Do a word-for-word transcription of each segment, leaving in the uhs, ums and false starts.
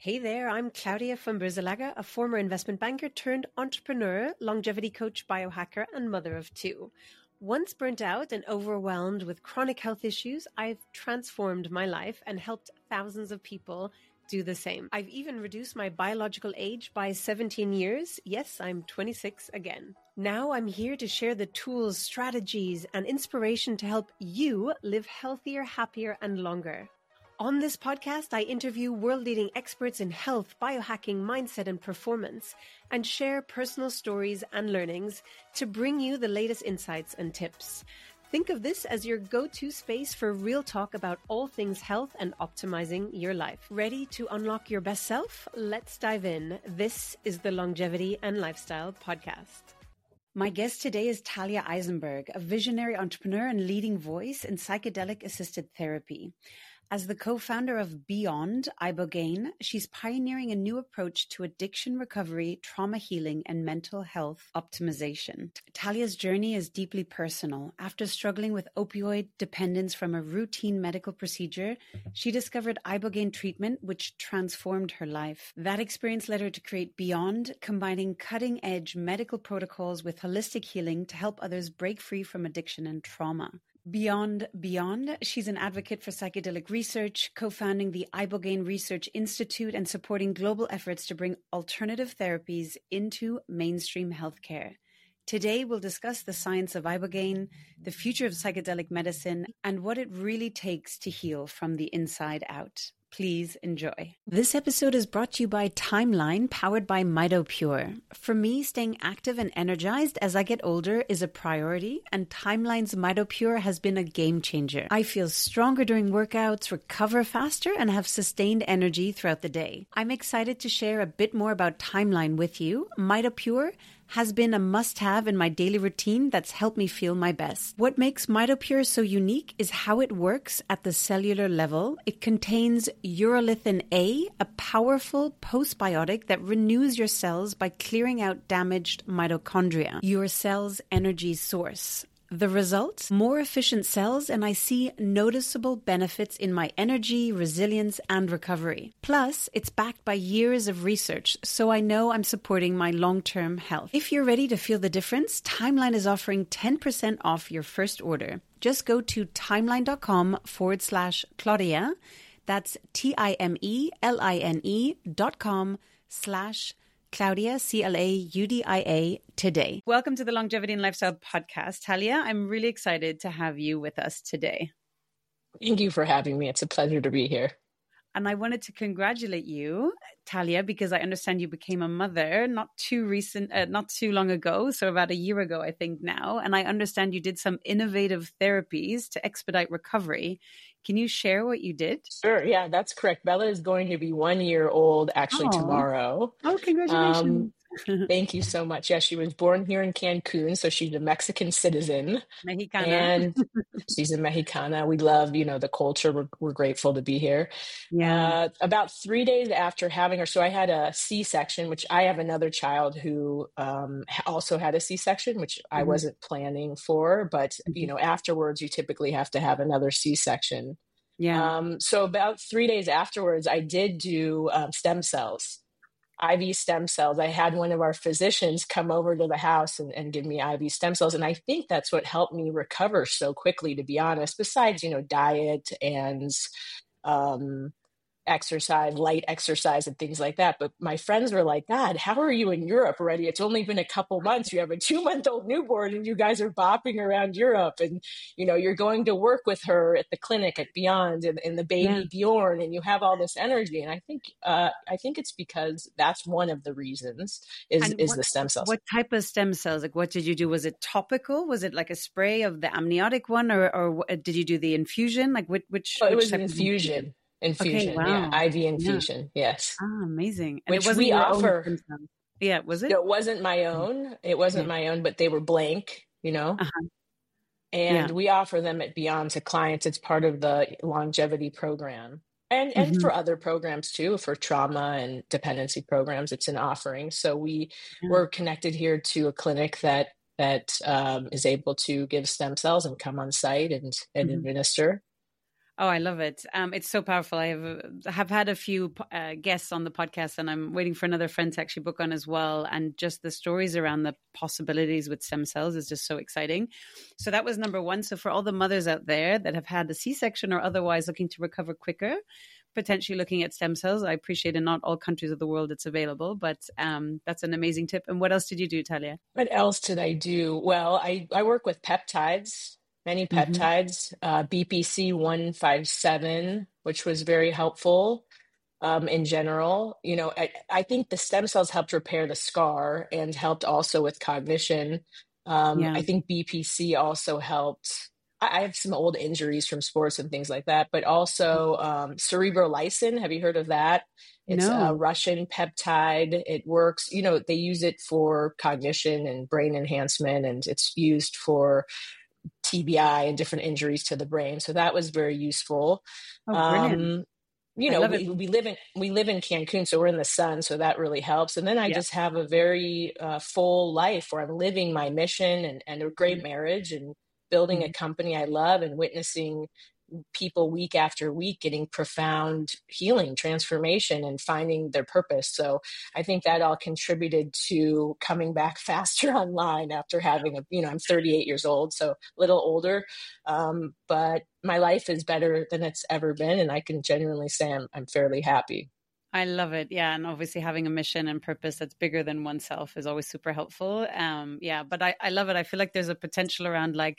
Hey there, I'm Claudia von Brzelaga, a former investment banker turned entrepreneur, longevity coach, biohacker, and mother of two. Once burnt out and overwhelmed with chronic health issues, I've transformed my life and helped thousands of people do the same. I've even reduced my biological age by seventeen years. Yes, I'm twenty-six again. Now I'm here to share the tools, strategies, and inspiration to help you live healthier, happier, and longer. On this podcast, I interview world-leading experts in health, biohacking, mindset, and performance, and share personal stories and learnings to bring you the latest insights and tips. Think of this as your go-to space for real talk about all things health and optimizing your life. Ready to unlock your best self? Let's dive in. This is the Longevity and Lifestyle Podcast. My guest today is Talia Eisenberg, a visionary entrepreneur and leading voice in psychedelic-assisted therapy. As the co-founder of Beyond Ibogaine, she's pioneering a new approach to addiction recovery, trauma healing, and mental health optimization. Talia's journey is deeply personal. After struggling with opioid dependence from a routine medical procedure, she discovered Ibogaine treatment, which transformed her life. That experience led her to create Beyond, combining cutting-edge medical protocols with holistic healing to help others break free from addiction and trauma. Beyond Beyond, she's an advocate for psychedelic research, co-founding the Ibogaine Research Institute and supporting global efforts to bring alternative therapies into mainstream healthcare. Today, we'll discuss the science of Ibogaine, the future of psychedelic medicine, and what it really takes to heal from the inside out. Please enjoy. This episode is brought to you by Timeline, powered by MitoPure. For me, staying active and energized as I get older is a priority, and Timeline's MitoPure has been a game changer. I feel stronger during workouts, recover faster, and have sustained energy throughout the day. I'm excited to share a bit more about Timeline with you. MitoPure has been a must-have in my daily routine that's helped me feel my best. What makes MitoPure so unique is how it works at the cellular level. It contains urolithin A, a powerful postbiotic that renews your cells by clearing out damaged mitochondria, your cell's energy source. The result? More efficient cells, and I see noticeable benefits in my energy, resilience, and recovery. Plus, it's backed by years of research, so I know I'm supporting my long-term health. If you're ready to feel the difference, Timeline is offering ten percent off your first order. Just go to timeline.com forward slash Claudia. That's T-I-M-E-L-I-N-E dot com slash Claudia, C L A U D I A, today. Welcome to the Longevity and Lifestyle Podcast. Talia, I'm really excited to have you with us today. Thank you for having me. It's a pleasure to be here. And I wanted to congratulate you, Talia, because I understand you became a mother not too recent, uh, not too long ago, so about a year ago, I think now. And I understand you did some innovative therapies to expedite recovery. Can you share what you did? Sure. Yeah, that's correct. Bella is going to be one year old actually Oh. tomorrow. Oh, congratulations. Um, Thank you so much. Yeah, she was born here in Cancun, so she's a Mexican citizen. Mexicana. And she's a Mexicana. We love, you know, the culture. We're, we're grateful to be here. Yeah. Uh, about three days after having her, so I had a C-section, which I have another child who um, also had a C-section, which I Mhm. wasn't planning for. But, you Mhm. know, afterwards, you typically have to have another C-section. Yeah. Um, so about three days afterwards, I did do um, stem cells. I V stem cells. I had one of our physicians come over to the house and, and give me I V stem cells. And I think that's what helped me recover so quickly, to be honest, besides, you know, diet and um, exercise, light exercise and things like that. But my friends were like, God, how are you in Europe already? It's only been a couple months. You have a two month old newborn and you guys are bopping around Europe, and, you know, you're going to work with her at the clinic at Beyond and, and the baby Yeah. Bjorn, and you have all this energy. And I think, uh, I think it's because that's one of the reasons is, And is what, the stem cells. what type of stem cells? Like, what did you do? Was it topical? Was it like a spray of the amniotic one, or, or what- did you do the infusion? Like, which, which, Oh, it which was type an of infusion. Infusion, Okay, yeah, wow. I V Yeah. infusion, yes. Ah, amazing. And Which it wasn't we your offer. own stem cells. Yeah, was it? No, it wasn't my own. It wasn't Yeah. my own, but they were blank, you know. Uh-huh. And Yeah. we offer them at Beyond to clients. It's part of the longevity program. And and Mhm. for other programs too, for trauma and dependency programs, it's an offering. So we Yeah. we're connected here to a clinic that that um, is able to give stem cells and come on site and and Mhm. administer. Oh, I love it. Um, it's so powerful. I have uh, have had a few uh, guests on the podcast, and I'm waiting for another friend to actually book on as well. And just the stories around the possibilities with stem cells is just so exciting. So that was number one. So for all the mothers out there that have had a C-section or otherwise looking to recover quicker, potentially looking at stem cells, I appreciate in not all countries of the world it's available, but um, that's an amazing tip. And what else did you do, Talia? What else did I do? Well, I, I work with peptides, many Mm-hmm. peptides, uh, B P C one five seven, which was very helpful um, in general. You know, I, I think the stem cells helped repair the scar and helped also with cognition. Um, Yeah. I think B P C also helped. I, I have some old injuries from sports and things like that, but also um, cerebrolysin. Have you heard of that? It's a No. Russian peptide. It works, you know, they use it for cognition and brain enhancement, and it's used for T B I and different injuries to the brain. So that was very useful. Oh, brilliant. Um, you I know, love it. we, we live in we live in Cancun, so we're in the sun, so that really helps. And then I Yeah. just have a very uh, full life where I'm living my mission and, and a great marriage and building a Mhm. company I love and witnessing people week after week getting profound healing, transformation, and finding their purpose. So I think that all contributed to coming back faster online after having a, you know, I'm thirty-eight years old, so a little older, um, but my life is better than it's ever been. And I can genuinely say I'm, I'm fairly happy. I love it. Yeah. And obviously having a mission and purpose that's bigger than oneself is always super helpful. Um, yeah, but I, I love it. I feel like there's a potential around like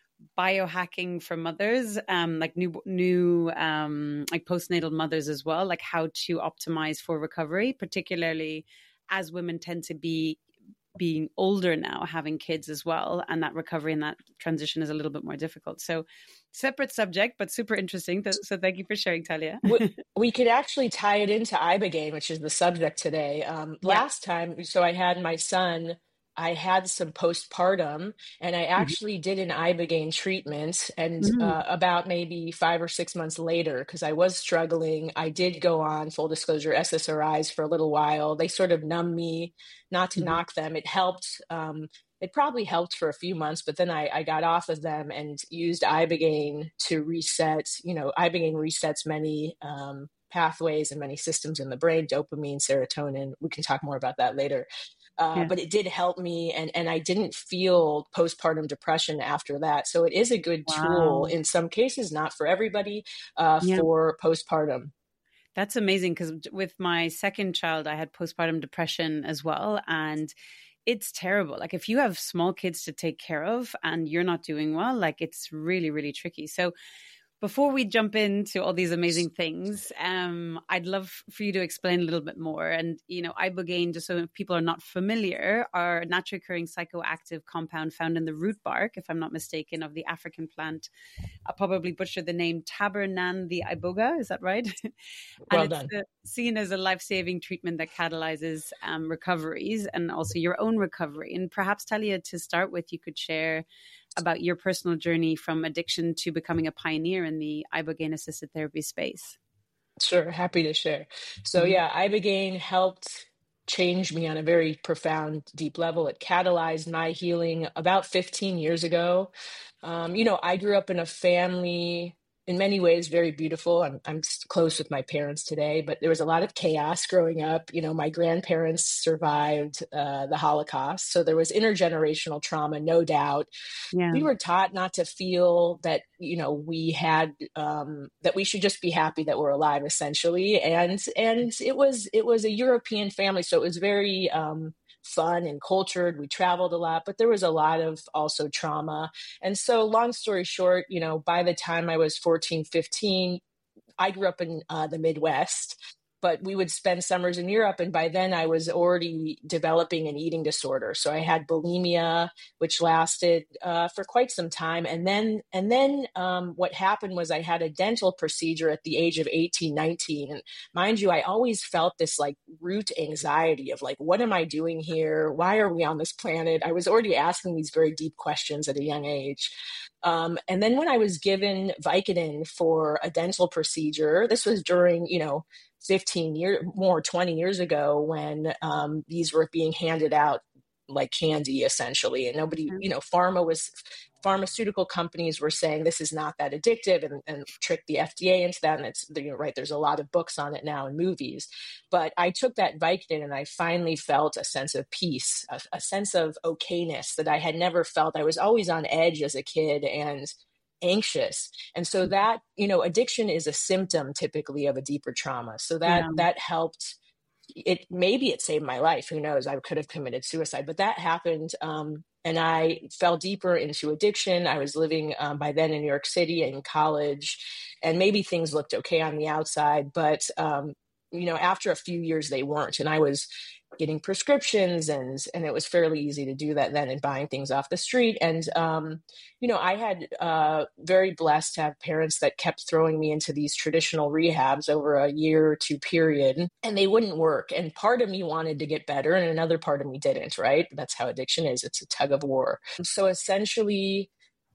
biohacking for mothers, um, like new, new, um, like postnatal mothers as well, like how to optimize for recovery, particularly as women tend to be being older now, having kids as well. And that recovery and that transition is a little bit more difficult. So separate subject, but super interesting. So thank you for sharing, Talia. we, we could actually tie it into Ibogaine, which is the subject today. Um, Yeah. last time, so I had my son, I had some postpartum, and I actually did an Ibogaine treatment. And Mm-hmm. uh, about maybe five or six months later, because I was struggling, I did go on, full disclosure, S S R Is for a little while. They sort of numbed me, not to Mm-hmm. knock them. It helped. Um, it probably helped for a few months, but then I, I got off of them and used Ibogaine to reset. You know, Ibogaine resets many um, pathways and many systems in the brain, dopamine, serotonin. We can talk more about that later. Uh, Yeah. but it did help me, and, and I didn't feel postpartum depression after that. So it is a good tool Wow. in some cases, not for everybody, uh, Yeah. for postpartum. That's amazing because with my second child, I had postpartum depression as well. And it's terrible. Like if you have small kids to take care of and you're not doing well, like it's really, really tricky. So before we jump into all these amazing things, um, I'd love for you to explain a little bit more. And, you know, Ibogaine, just so if people are not familiar, are a naturally occurring psychoactive compound found in the root bark, if I'm not mistaken, of the African plant. I'll probably butcher the name Tabernan the Iboga. Is that right? and Well it's done. uh, seen as a life-saving treatment that catalyzes um, recoveries and also your own recovery. And perhaps, Talia, to start with, you could share about your personal journey from addiction to becoming a pioneer in the Ibogaine assisted therapy space. Sure, happy to share. So Mm-hmm. yeah, Ibogaine helped change me on a very profound, deep level. It catalyzed my healing about fifteen years ago. Um, you know, I grew up in a family, in many ways, very beautiful. I'm, I'm close with my parents today, but there was a lot of chaos growing up. You know, my grandparents survived uh, the Holocaust. So there was intergenerational trauma, no doubt. Yeah. We were taught not to feel that, you know, we had, um, that we should just be happy that we're alive, essentially. And, and it was, it was a European family. So it was very, um, fun and cultured. We traveled a lot, but there was a lot of also trauma. And so long story short, you know, by the time I was fourteen, fifteen, I grew up in uh, the Midwest, but we would spend summers in Europe. And by then I was already developing an eating disorder. So I had bulimia, which lasted uh, for quite some time. And then, and then um, what happened was I had a dental procedure at the age of eighteen, nineteen. And mind you, I always felt this like root anxiety of like, what am I doing here? Why are we on this planet? I was already asking these very deep questions at a young age. Um, and then when I was given Vicodin for a dental procedure, this was during, you know, fifteen years, more twenty years ago when um, these were being handed out like candy, essentially. And nobody, you know, pharma was, pharmaceutical companies were saying this is not that addictive, and, and tricked the F D A into that. And it's, you know, right, there's a lot of books on it now and movies. But I took that Vicodin and I finally felt a sense of peace, a, a sense of okayness that I had never felt. I was always on edge as a kid and anxious. And so that, you know, addiction is a symptom typically of a deeper trauma. So that, yeah. that helped. It maybe it saved my life. Who knows? I could have committed suicide, but that happened. Um, and I fell deeper into addiction. I was living um, by then in New York City in college, and maybe things looked okay on the outside, but um, you know, after a few years, they weren't. And I was getting prescriptions, and and it was fairly easy to do that then, and buying things off the street. And, um, you know, I had uh, very blessed to have parents that kept throwing me into these traditional rehabs over a year or two period, and they wouldn't work. And part of me wanted to get better, and another part of me didn't, right? That's how addiction is. It's a tug of war. So essentially,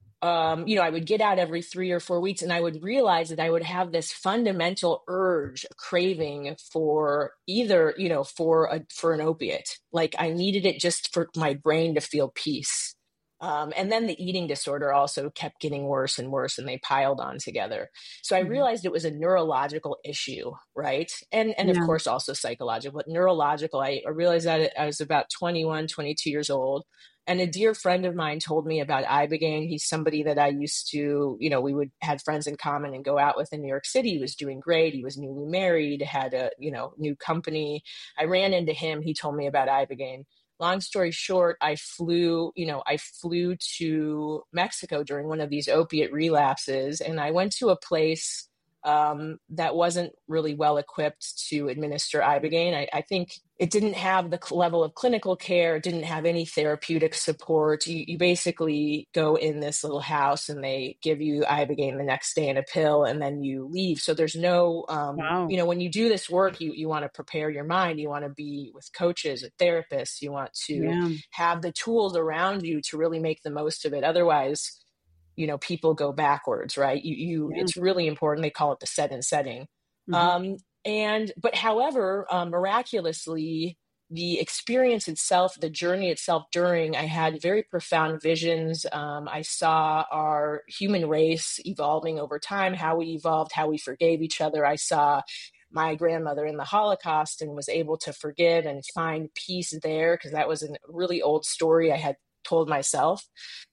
Um, you know, I would get out every three or four weeks, and I would realize that I would have this fundamental urge, craving for either, you know, for a, for an opiate. Like I needed it just for my brain to feel peace. Um, and then the eating disorder also kept getting worse and worse, and they piled on together. So I realized it was a neurological issue, right? And, and yeah. of course also psychological, but neurological. I, I realized that I was about twenty-one, twenty-two years old. And a dear friend of mine told me about Ibogaine. He's somebody that I used to, you know, we would had friends in common and go out with in New York City. He was doing great. He was newly married, had a, you know, new company. I ran into him. He told me about Ibogaine. Long story short, I flew, you know, I flew to Mexico during one of these opiate relapses, and I went to a place um, that wasn't really well equipped to administer Ibogaine. I, I think it didn't have the level of clinical care, it didn't have any therapeutic support. You, you basically go in this little house and they give you Ibogaine the next day in a pill, and then you leave. So there's no, um, wow. you know, when you do this work, you, you want to prepare your mind. You want to be with coaches, therapists. You want to yeah. have the tools around you to really make the most of it. Otherwise, you know, people go backwards, right? You, you, yeah. It's really important. They call it the set and setting. Mm-hmm. Um, and, but however, um, miraculously, the experience itself, the journey itself during, I had very profound visions. Um, I saw our human race evolving over time, how we evolved, how we forgave each other. I saw my grandmother in the Holocaust and was able to forgive and find peace there, because that was a really old story I had told myself.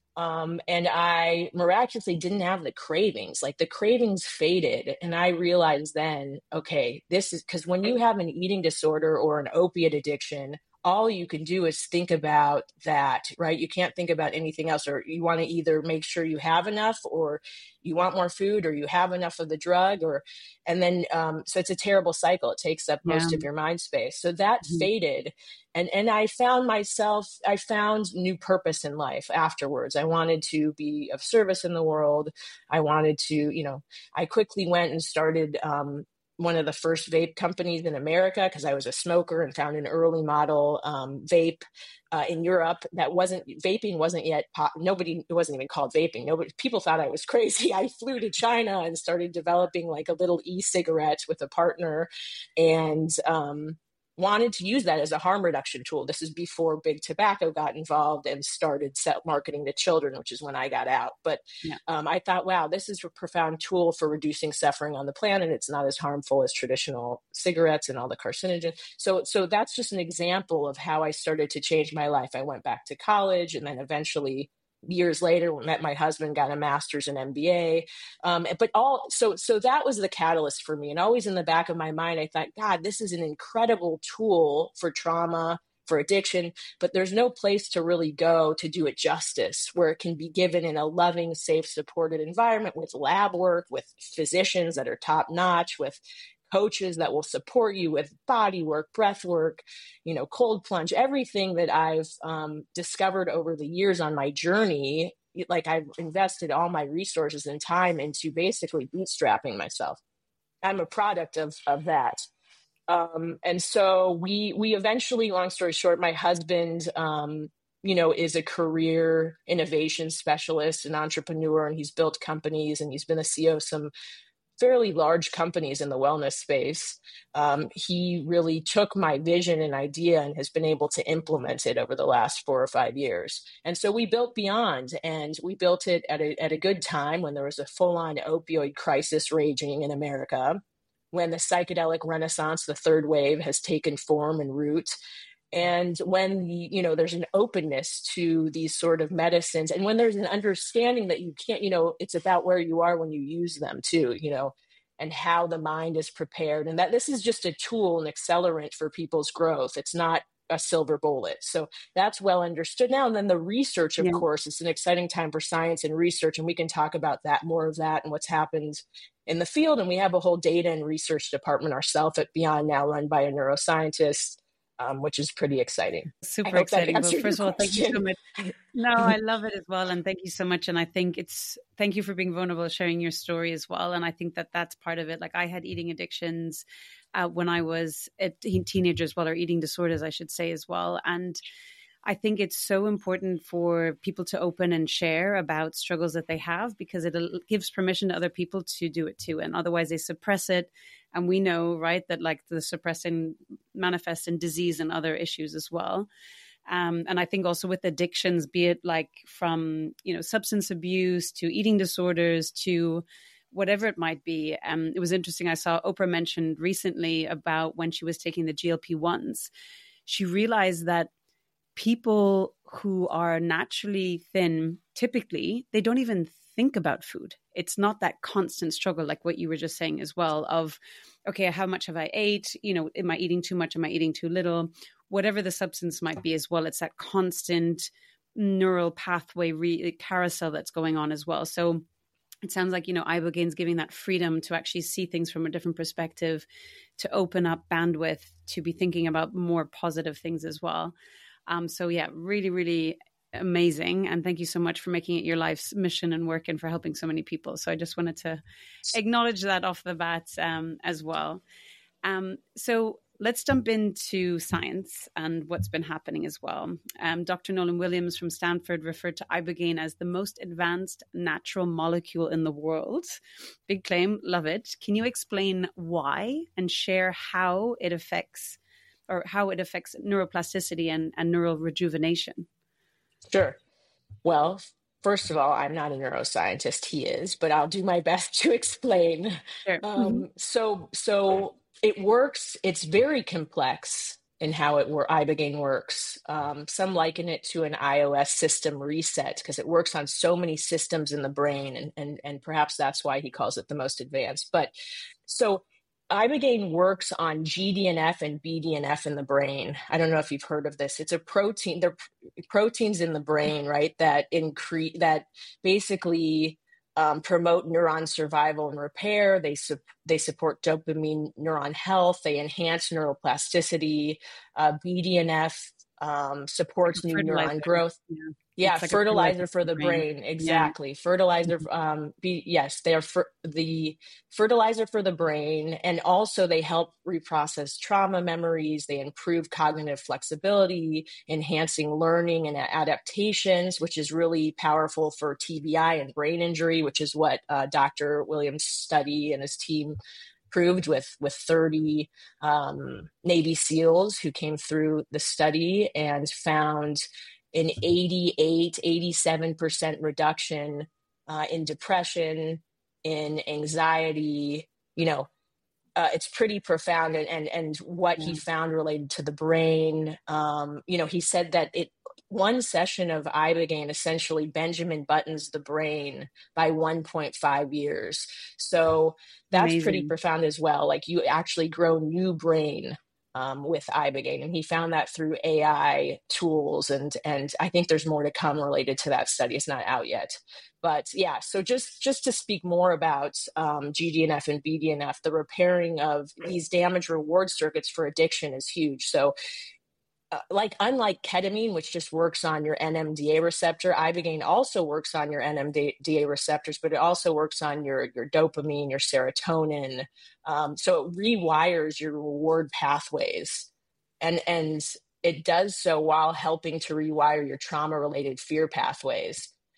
Um, and I miraculously didn't have the cravings, like the cravings faded. And I realized then, okay, this is because when you have an eating disorder or an opiate addiction, all you can do is think about that, right? You can't think about anything else, or you want to either make sure you have enough, or you want more food, or you have enough of the drug, or, and then, um, so it's a terrible cycle. It takes up yeah. most of your mind space. So that mm-hmm. faded. And, and I found myself, I found new purpose in life afterwards. I wanted to be of service in the world. I wanted to, you know, I quickly went and started, um, one of the first vape companies in America, because I was a smoker, and found an early model um, vape uh, in Europe that wasn't, vaping wasn't yet, pop, nobody, it wasn't even called vaping. Nobody, people thought I was crazy. I flew to China and started developing like a little e-cigarette with a partner, and um, wanted to use that as a harm reduction tool. This is before big tobacco got involved and started set marketing to children, which is when I got out. But yeah. um, I thought, wow, this is a profound tool for reducing suffering on the planet. It's not as harmful as traditional cigarettes and all the carcinogens. So, so that's just an example of how I started to change my life. I went back to college, and then eventually years later, met my husband, got a master's in M B A. Um, but all, so, so that was the catalyst for me. And always in the back of my mind, I thought, God, this is an incredible tool for trauma, for addiction, but there's no place to really go to do it justice, where it can be given in a loving, safe, supported environment with lab work, with physicians that are top notch, with coaches that will support you with body work, breath work, you know, cold plunge, everything that I've um, discovered over the years on my journey. Like I've invested all my resources and time into basically bootstrapping myself. I'm a product of, of that. Um, and so we, we eventually, long story short, my husband, um, you know, is a career innovation specialist, an entrepreneur, and he's built companies, and he's been the C E O of some fairly large companies in the wellness space. Um, he really took my vision and idea and has been able to implement it over the last four or five years. And so we built Beyond, and we built it at a, at a good time when there was a full-on opioid crisis raging in America, when the psychedelic renaissance, the third wave, has taken form and root. And when, the, you know, there's an openness to these sort of medicines, and when there's an understanding that you can't, you know, it's about where you are when you use them too, you know, and how the mind is prepared, and that this is just a tool, an accelerant for people's growth. It's not a silver bullet. So that's well understood now. And then the research, of Yeah. course, it's an exciting time for science and research, and we can talk about that, more of that and what's happened in the field. And we have a whole data and research department ourselves at Beyond now, run by a neuroscientist. Um, which is pretty exciting. Super exciting. Well, first of all, thank you so much. No, I love it as well. And thank you so much. And I think it's, thank you for being vulnerable, sharing your story as well. And I think that that's part of it. Like I had eating addictions uh, when I was a teenager as well, or eating disorders, I should say as well. And I think it's so important for people to open and share about struggles that they have, because it gives permission to other people to do it too. And otherwise they suppress it. And we know, right, that like the suppressing manifests in disease and other issues as well. Um, and I think also with addictions, be it like from, you know, substance abuse to eating disorders to whatever it might be. Um, it was interesting. I saw Oprah mentioned recently about when she was taking the G L P ones, she realized that people who are naturally thin, typically, they don't even think about food. It's not that constant struggle, like what you were just saying as well, of, okay, how much have I ate? You know, am I eating too much? Am I eating too little? Whatever the substance might be as well. It's that constant neural pathway re- carousel that's going on as well. So it sounds like, you know, Ibogaine giving that freedom to actually see things from a different perspective, to open up bandwidth, to be thinking about more positive things as well. Um, so yeah, really, really amazing. And thank you so much for making it your life's mission and work, and for helping so many people. So I just wanted to acknowledge that off the bat um, as well. Um, so let's jump into science and what's been happening as well. Um, Doctor Nolan Williams from Stanford referred to Ibogaine as the most advanced natural molecule in the world. Big claim, love it. Can you explain why and share how it affects or how it affects neuroplasticity and, and neural rejuvenation? Sure. Well, first of all, I'm not a neuroscientist. He is, but I'll do my best to explain. Sure. Um, Mm-hmm. So, so it works. It's very complex in how it wor- Ibogaine works. Um, some liken it to an iOS system reset, because it works on so many systems in the brain, and and and perhaps that's why he calls it the most advanced. But so Ibogaine works on G D N F and B D N F in the brain. I don't know if you've heard of this. It's a protein. They're pr- proteins in the brain, right? That increase that basically um, promote neuron survival and repair. They su- they support dopamine neuron health. They enhance neuroplasticity. Uh, B D N F um, supports new neuron growth. Yeah. Yeah, Like fertilizer for the brain. brain. Exactly. Yeah. Fertilizer. Um, be, yes, they are fer- the fertilizer for the brain. And also they help reprocess trauma memories. They improve cognitive flexibility, enhancing learning and adaptations, which is really powerful for T B I and brain injury, which is what uh, Doctor Williams' study and his team proved with with thirty um, Navy SEALs who came through the study and found an eighty-eight, eighty-seven percent reduction uh, in depression, in anxiety. You know, uh, it's pretty profound. And and, and what yeah. he found related to the brain, um, you know, he said that it one session of Ibogaine essentially Benjamin Buttons the brain by one point five years. So that's Amazing. Pretty profound as well. Like you actually grow new brain Um, with Ibogaine, and he found that through A I tools, and and I think there's more to come related to that study. It's not out yet, but yeah. So just just to speak more about um, G D N F and B D N F, the repairing of these damaged reward circuits for addiction is huge. So. Uh, like unlike ketamine, which just works on your N M D A receptor, Ibogaine also works on your N M D A receptors, but it also works on your your dopamine, your serotonin. Um, so it rewires your reward pathways, and and it does so while helping to rewire your trauma-related fear pathways.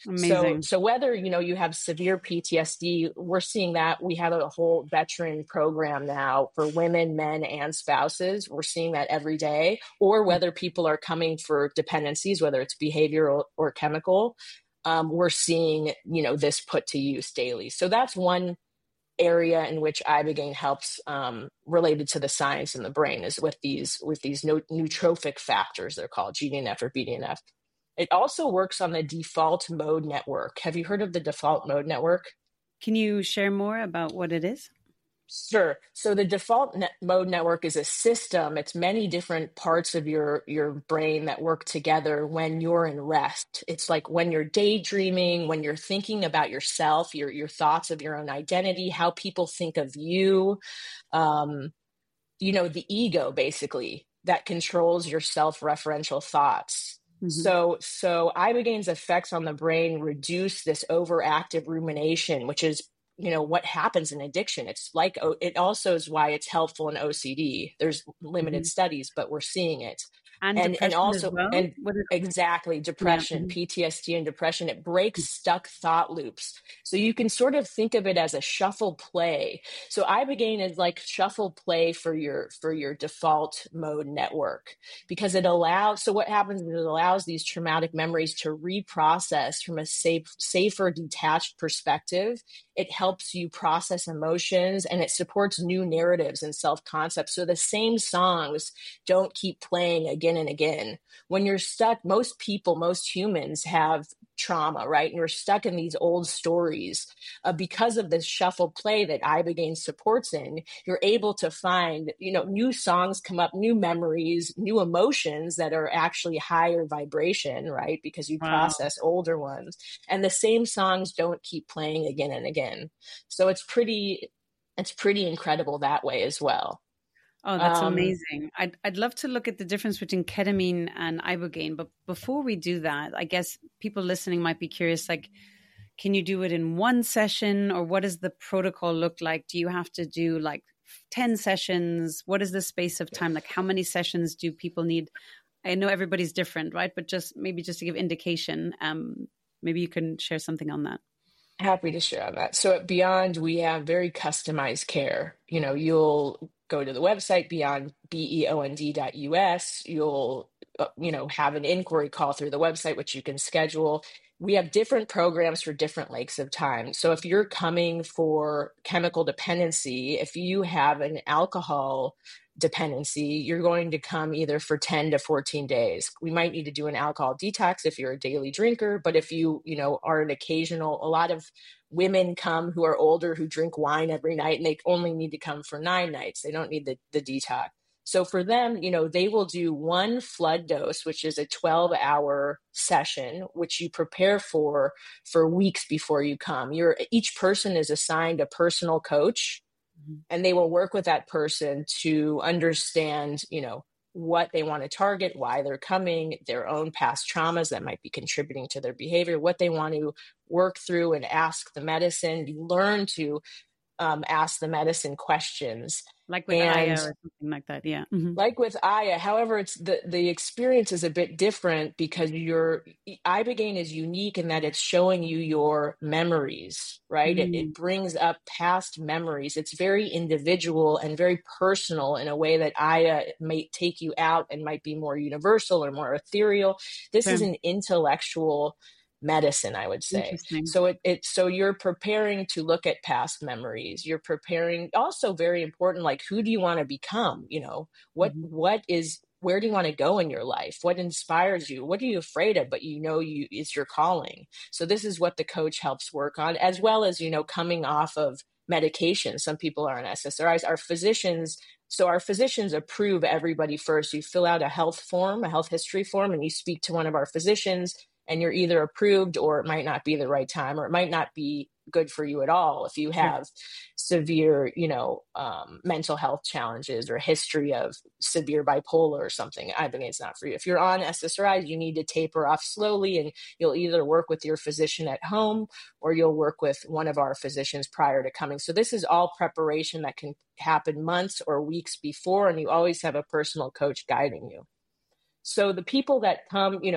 So, Amazing. so whether, you know, you have severe P T S D, we're seeing that we have a whole veteran program now for women, men, and spouses. We're seeing that every day. Or whether people are coming for dependencies, whether it's behavioral or chemical, um, we're seeing, you know, this put to use daily. So that's one area in which ibogaine helps, um, related to the science in the brain, is with these with these no, neurotrophic factors. They're called G D N F or B D N F. It also works on the default mode network. Have you heard of the default mode network? Can you share more about what it is? Sure. So the default net mode network is a system. It's many different parts of your, your brain that work together when you're in rest. It's like when you're daydreaming, when you're thinking about yourself, your, your thoughts of your own identity, how people think of you, um, you know, the ego basically that controls your self-referential thoughts. Mm-hmm. So, so ibogaine's effects on the brain reduce this overactive rumination, which is, you know, what happens in addiction. It's like, it also is why it's helpful in O C D. There's limited mm-hmm. studies, but we're seeing it. And, and, and also, well? and exactly, depression, yeah. P T S D and depression, it breaks stuck thought loops. So you can sort of think of it as a shuffle play. So ibogaine is like shuffle play for your, for your default mode network, because it allows, so what happens is it allows these traumatic memories to reprocess from a safe, safer, detached perspective. It helps you process emotions, and it supports new narratives and self-concepts. So the same songs don't keep playing again and again. When you're stuck, most people, most humans have trauma, right? And you're stuck in these old stories. Uh, because of this shuffle play that ibogaine supports in, you're able to find, you know, new songs come up, new memories, new emotions that are actually higher vibration, right? Because you wow. process older ones. And the same songs don't keep playing again and again. So it's pretty, it's pretty incredible that way as well. Oh, that's um, amazing. I'd, I'd love to look at the difference between ketamine and ibogaine. But before we do that, I guess people listening might be curious, like, can you do it in one session, or what does the protocol look like? Do you have to do like ten sessions? What is the space of time? Like, how many sessions do people need? I know everybody's different, right? But just maybe just to give indication, um, maybe you can share something on that. Happy to share on that. So at Beyond, we have very customized care. You know, you'll go to the website, beyond, B E O N D dot U S. You'll, uh, you know, have an inquiry call through the website, which you can schedule. We have different programs for different lengths of time. So if you're coming for chemical dependency, if you have an alcohol dependency, you're going to come either for ten to fourteen days. We might need to do an alcohol detox if you're a daily drinker, but if you, you know, are an occasional, a lot of women come who are older, who drink wine every night, and they only need to come for nine nights. They don't need the, the detox. So for them, you know, they will do one flood dose, which is a twelve hour session, which you prepare for, for weeks before you come. You're, each person is assigned a personal coach, and they will work with that person to understand, you know, what they want to target, why they're coming, their own past traumas that might be contributing to their behavior, what they want to work through and ask the medicine. You learn to um, ask the medicine questions. Like with and, Aya or something like that, yeah. Mm-hmm. Like with Aya, however, it's the, the experience is a bit different because your ibogaine is unique in that it's showing you your memories, right? Mm. It, it brings up past memories. It's very individual and very personal in a way that Aya may take you out and might be more universal or more ethereal. This sure. is an intellectual medicine, I would say. So it, it so you're preparing to look at past memories. You're preparing, also very important, like, who do you want to become? You know, what mm-hmm. what is where do you want to go in your life? What inspires you? What are you afraid of, but you know you is your calling? So this is what the coach helps work on, as well as, you know, coming off of medication. Some people are on S S R Is. Our physicians So our physicians approve everybody first. You fill out a health form, a health history form, and you speak to one of our physicians, and you're either approved, or it might not be the right time, or it might not be good for you at all if you have severe, you know, um, mental health challenges or a history of severe bipolar or something. I think it's not for you. If you're on S S R Is, you need to taper off slowly, and you'll either work with your physician at home or you'll work with one of our physicians prior to coming. So this is all preparation that can happen months or weeks before, and you always have a personal coach guiding you. So the people that come, you know,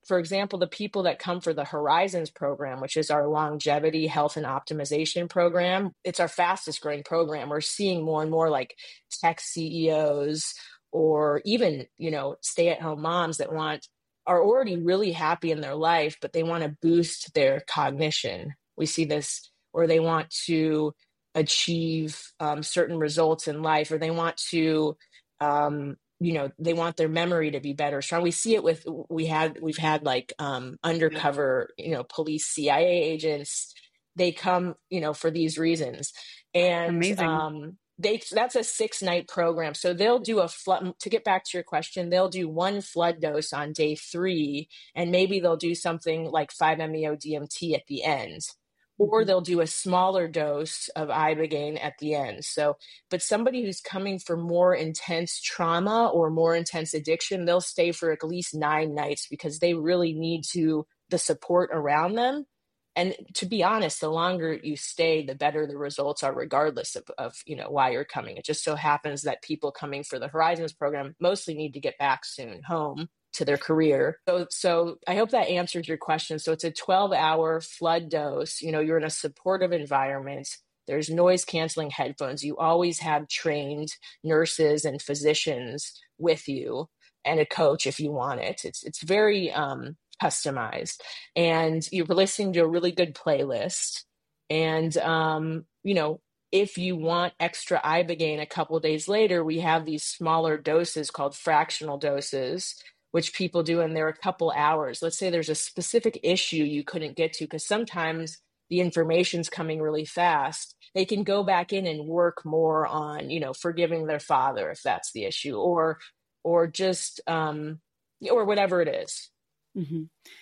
for example, the people that come for the Horizons program, which is our longevity health and optimization program, it's our fastest growing program. We're seeing more and more like tech C E Os or even, you know, stay-at-home moms that want are already really happy in their life, but they want to boost their cognition. We see this, or they want to achieve um, certain results in life, or they want to, um, you know, they want their memory to be better. So we see it with, we had, we've had like um, undercover, you know, police, C I A agents. They come, you know, for these reasons. And Amazing. um, they, that's a six night program. So they'll do a flood, to get back to your question, they'll do one flood dose on day three, and maybe they'll do something like five M E O D M T at the end. Or they'll do a smaller dose of Ibogaine at the end. So, but somebody who's coming for more intense trauma or more intense addiction, they'll stay for at least nine nights because they really need to the support around them. And to be honest, the longer you stay, the better the results are, regardless of, of you know why you're coming. It just so happens that people coming for the Horizons program mostly need to get back soon home to their career. So, so I hope that answers your question. So it's a twelve hour flood dose. You know, you're in a supportive environment. There's noise canceling headphones. You always have trained nurses and physicians with you, and a coach if you want it. It's, it's very um, customized, and you're listening to a really good playlist. And, um, you know, if you want extra Ibogaine a couple of days later, we have these smaller doses called fractional doses, which people do, and they're a couple hours. Let's say there's a specific issue you couldn't get to, because sometimes the information's coming really fast. They can go back in and work more on, you know, forgiving their father if that's the issue, or, or just, um, or whatever it is. Mm-hmm.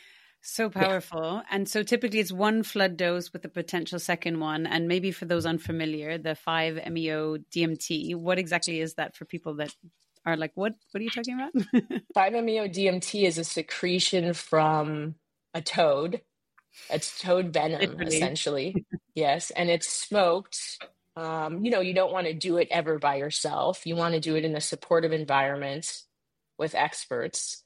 So powerful. Yeah. And so typically it's one flood dose with a potential second one. And maybe for those unfamiliar, the five M E O D M T, what exactly is that for people that are like, what, what are you talking about? five M E O D M T is a secretion from a toad. It's toad venom, Literally. essentially. Yes. And it's smoked. Um, you know, you don't want to do it ever by yourself. You want to do it in a supportive environment with experts.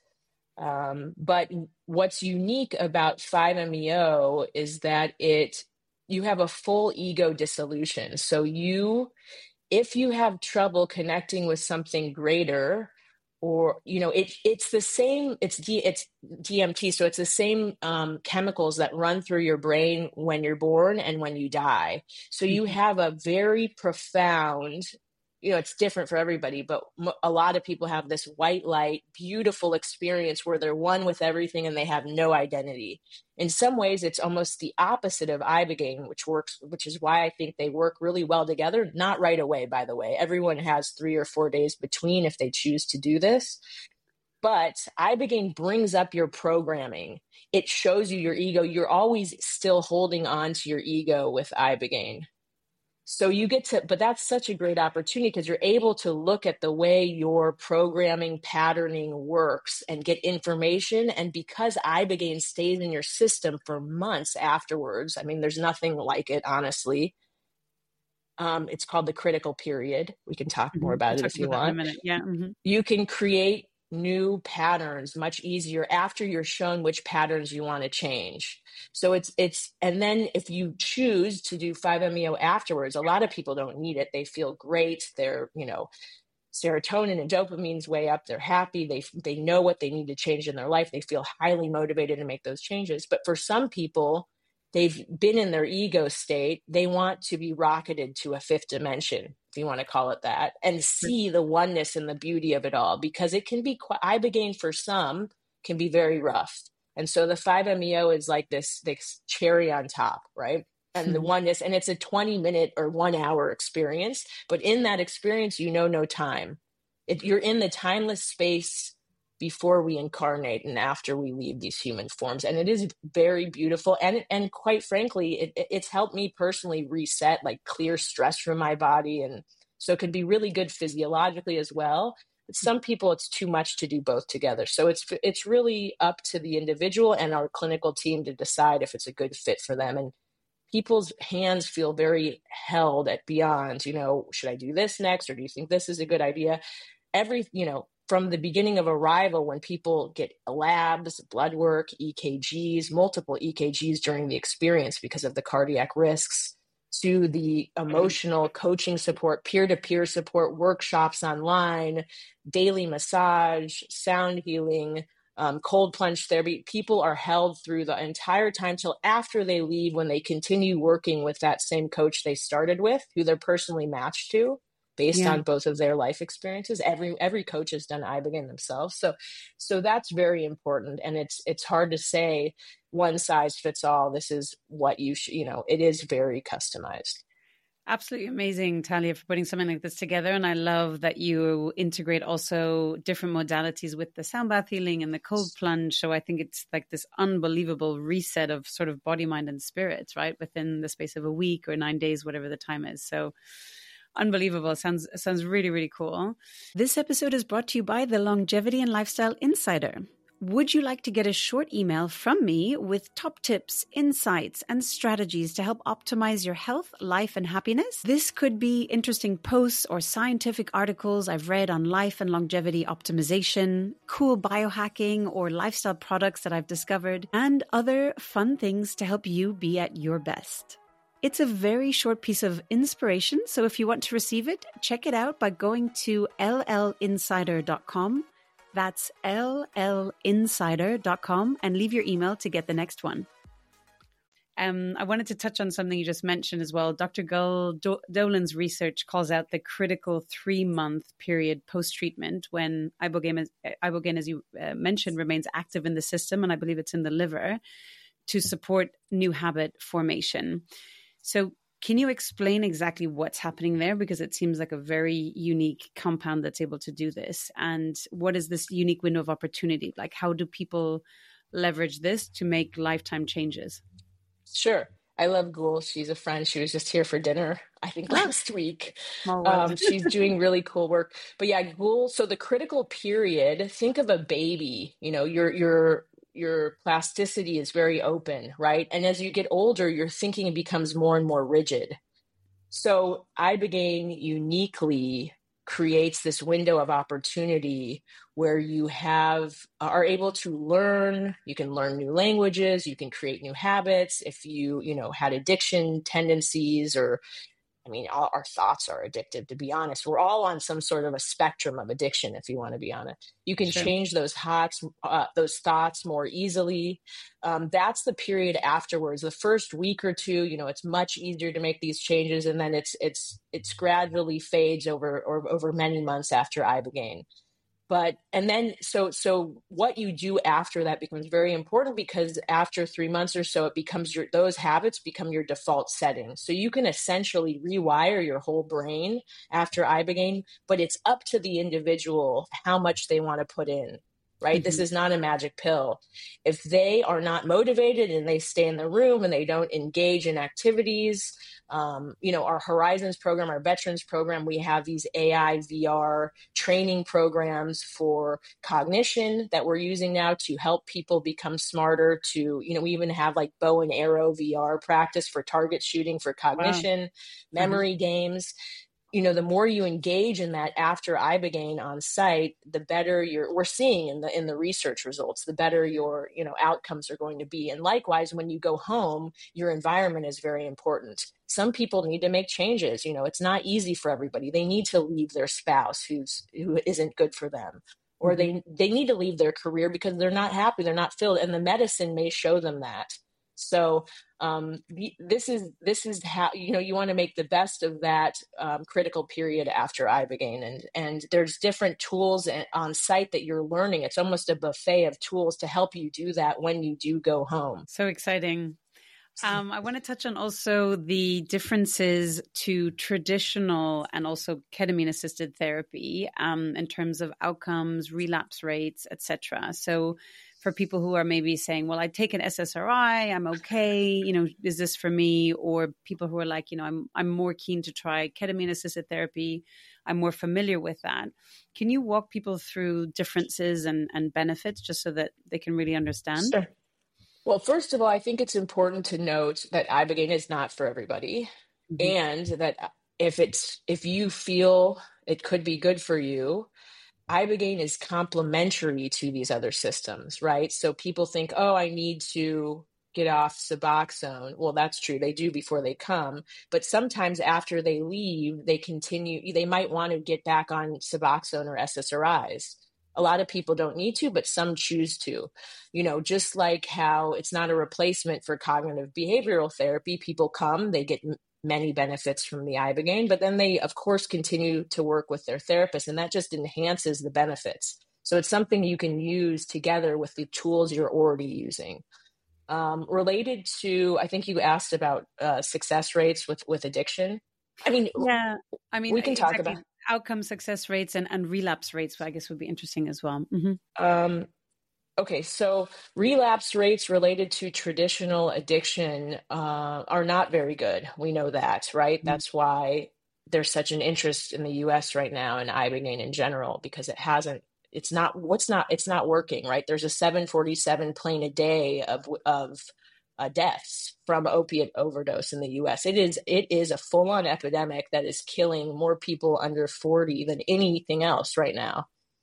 Um, but what's unique about five M E O is that it, you have a full ego dissolution. So you, if you have trouble connecting with something greater, or, you know, it, it's the same, it's D, it's D M T. So it's the same um, chemicals that run through your brain when you're born and when you die. So you have a very profound, you know, it's different for everybody, but a lot of people have this white light, beautiful experience where they're one with everything and they have no identity. In some ways, it's almost the opposite of Ibogaine, which works, which is why I think they work really well together. Not right away, by the way. Everyone has three or four days between if they choose to do this. But Ibogaine brings up your programming. It shows you your ego. You're always still holding on to your ego with Ibogaine. So you get to, but that's such a great opportunity because you're able to look at the way your programming patterning works and get information. And because Ibogaine stays in your system for months afterwards, I mean, there's nothing like it, honestly. Um, it's called the critical period. We can talk more about we'll it if you want. Yeah. Mm-hmm. You can create new patterns much easier after you're shown which patterns you want to change. So it's, it's, and then if you choose to do five M E O afterwards, a lot of people don't need it. They feel great. They're, you know, serotonin and dopamine's way up. They're happy. They, they know what they need to change in their life. They feel highly motivated to make those changes. But for some people, they've been in their ego state. They want to be rocketed to a fifth dimension, if you want to call it that, and see the oneness and the beauty of it all, because it can be quite, Ibogaine for some can be very rough. And so the five M E O is like this, this cherry on top, right? And the oneness, and it's a twenty minute or one hour experience, but in that experience, you know, no time. If you're in the timeless space before we incarnate and after we leave these human forms. And it is very beautiful. And, and quite frankly, it, it's helped me personally reset, like clear stress from my body. And so it can be really good physiologically as well. But some people, it's too much to do both together. So it's, it's really up to the individual and our clinical team to decide if it's a good fit for them. And people's hands feel very held at beyond, you know, should I do this next? Or do you think this is a good idea? Every, you know, from the beginning of arrival, when people get labs, blood work, E K Gs, multiple E K Gs during the experience because of the cardiac risks, to the emotional coaching support, peer-to-peer support, workshops online, daily massage, sound healing, um, cold plunge therapy. People are held through the entire time till after they leave, when they continue working with that same coach they started with, who they're personally matched to based Yeah. on both of their life experiences. Every every coach has done ibogaine themselves. So so that's very important. And it's it's hard to say one size fits all. This is what you should, you know, it is very customized. Absolutely amazing, Talia, for putting something like this together. And I love that you integrate also different modalities with the sound bath healing and the cold plunge. So I think it's like this unbelievable reset of sort of body, mind, and spirit, right? Within the space of a week or nine days, whatever the time is. So unbelievable. Sounds, sounds really, really cool. This episode is brought to you by the Longevity and Lifestyle Insider. Would you like to get a short email from me with top tips, insights, and strategies to help optimize your health, life, and happiness? This could be interesting posts or scientific articles I've read on life and longevity optimization, cool biohacking or lifestyle products that I've discovered, and other fun things to help you be at your best. It's a very short piece of inspiration, so if you want to receive it, check it out by going to l l insider dot com. That's l l insider dot com and leave your email to get the next one. Um, I wanted to touch on something you just mentioned as well. Doctor Gull Do- Dolan's research calls out the critical three-month period post-treatment when ibogaine, ibogaine as you uh, mentioned, remains active in the system, and I believe it's in the liver, to support new habit formation. So can you explain exactly what's happening there? Because it seems like a very unique compound that's able to do this. And what is this unique window of opportunity? Like, how do people leverage this to make lifetime changes? Sure. I love Gul. She's a friend. She was just here for dinner, I think, last week. Small Um, world. she's doing really cool work. But yeah, Gul, so the critical period, think of a baby, you know, your your your plasticity is very open, right? And as you get older, your thinking becomes more and more rigid. So ibogaine uniquely creates this window of opportunity where you have are able to learn. You can learn new languages, you can create new habits. If you, you know, had addiction tendencies, or I mean, all our thoughts are addictive, to be honest. We're all on some sort of a spectrum of addiction, if you want to be honest. You can Sure. change those thoughts, uh, those thoughts more easily. Um, that's the period afterwards. The first week or two, you know, it's much easier to make these changes, and then it's it's it's gradually fades over or over many months after ibogaine. But, and then, so, so what you do after that becomes very important, because after three months or so, it becomes your, those habits become your default settings. So you can essentially rewire your whole brain after ibogaine, but it's up to the individual how much they want to put in, right? Mm-hmm. This is not a magic pill. If they are not motivated and they stay in the room and they don't engage in activities, Um, you know, our Horizons program, our veterans program, we have these A I V R training programs for cognition that we're using now to help people become smarter. To, you know, we even have like bow and arrow V R practice for target shooting for cognition, wow. memory mm-hmm. games. You know, the more you engage in that after ibogaine on site, the better you're, we're seeing in the, in the research results, the better your, you know, outcomes are going to be. And likewise, when you go home, your environment is very important. Some people need to make changes. You know, it's not easy for everybody. They need to leave their spouse who's, who isn't good for them, or mm-hmm. they, they need to leave their career because they're not happy. They're not filled. And the medicine may show them that. So um, this is this is how, you know, you want to make the best of that um, critical period after ibogaine, and and there's different tools on site that you're learning. It's almost a buffet of tools to help you do that when you do go home. So exciting. Um, I want to touch on also the differences to traditional and also ketamine assisted therapy um, in terms of outcomes, relapse rates, et cetera. So for people who are maybe saying, well, I take an S S R I, I'm okay, you know, is this for me? Or people who are like, you know, I'm I'm more keen to try ketamine assisted therapy. I'm more familiar with that. Can you walk people through differences and, and benefits just so that they can really understand? Sure. Well, first of all, I think it's important to note that ibogaine is not for everybody, mm-hmm. and that if it's if you feel it could be good for you, Ibogaine is complementary to these other systems, right? So people think, oh, I need to get off Suboxone. Well, that's true. They do before they come. But sometimes after they leave, they continue, they might want to get back on Suboxone or S S R Is. A lot of people don't need to, but some choose to. You know, just like how it's not a replacement for cognitive behavioral therapy. People come, they get many benefits from the Ibogaine, but then they, of course, continue to work with their therapist, and that just enhances the benefits. So it's something you can use together with the tools you're already using. Um, related to, I think you asked about uh, success rates with, with addiction. I mean, yeah, I mean, we can exactly. talk about outcome success rates and, and relapse rates, I guess would be interesting as well. Mm-hmm. Um, Okay, so relapse rates related to traditional addiction uh, are not very good. We know that, right? Mm-hmm. That's why there's such an interest in the U S right now in Ibogaine in general, because it hasn't, it's not, what's not, it's not working, right? There's a seven forty-seven plane a day of, of uh, deaths from opiate overdose in the U S. It is, it is a full-on epidemic that is killing more people under forty than anything else right now.